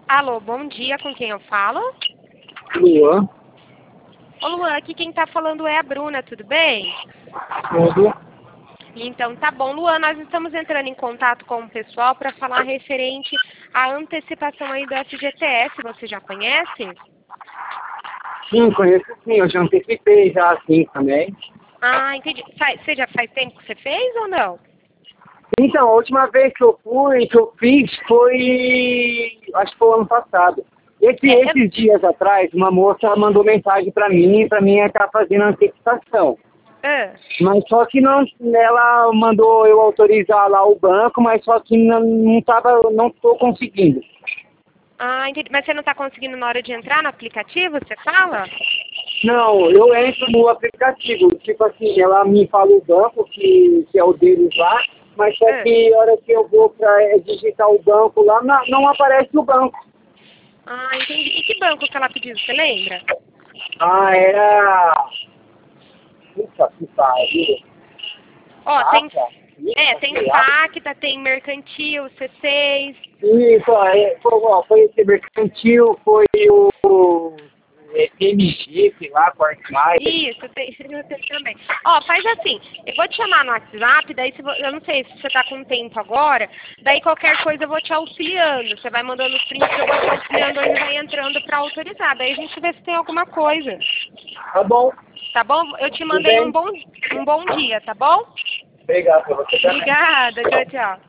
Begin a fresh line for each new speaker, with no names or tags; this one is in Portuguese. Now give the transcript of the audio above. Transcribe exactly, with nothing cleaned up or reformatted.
Alô, bom dia, com quem eu falo?
Luan.
Ô Luan, aqui quem tá falando é a Bruna, tudo bem?
Tudo.
Então tá bom, Luan, nós estamos entrando em contato com o pessoal para falar referente à antecipação aí do F G T S, você já conhece?
Sim, conheço sim, eu já antecipei já assim também.
Ah, entendi. Faz, você já faz tempo que você fez ou não?
Então, a última vez que eu fui, que eu fiz foi, acho que foi o ano passado. Esse,
É, eu-
esses dias atrás, uma moça mandou mensagem pra mim, pra mim estar fazendo a antecipação.
ah,
Mas só que não, ela mandou eu autorizar lá o banco, mas só que não, não tava, não estou conseguindo.
ah, entendi. Mas você não tá conseguindo na hora de entrar no aplicativo, você fala?
Não, eu entro no aplicativo, tipo assim, ela me fala o banco, que, que é o deles lá, mas só
Ah,
que a hora que eu vou para digitar o banco lá, não, não aparece o banco.
ah, entendi. E que banco que ela pediu, você lembra?
Ah, era... Puta que pariu.
Ó, tem,
Nossa,
é,
isso,
tem
sei lá.
Facta, tem Mercantil, C seis.
Isso, ó, é, foi, ó, foi esse mercantil, foi o é, P M G, sei lá, Corte Mais.
Isso, tem, eu tenho também. Ó, faz assim, eu vou te chamar no WhatsApp, daí se vo- eu não sei se você tá com tempo agora, daí qualquer coisa eu vou te auxiliando. Você vai mandando os prints, eu vou te auxiliando, ele vai entrando pra autorizar. Daí a gente vê se tem alguma coisa.
Tá bom,
Tá bom? Eu te
tudo
mandei um
bem.
bom, um bom dia, tá bom?
Obrigado, você também.
Obrigada, tchau, tchau.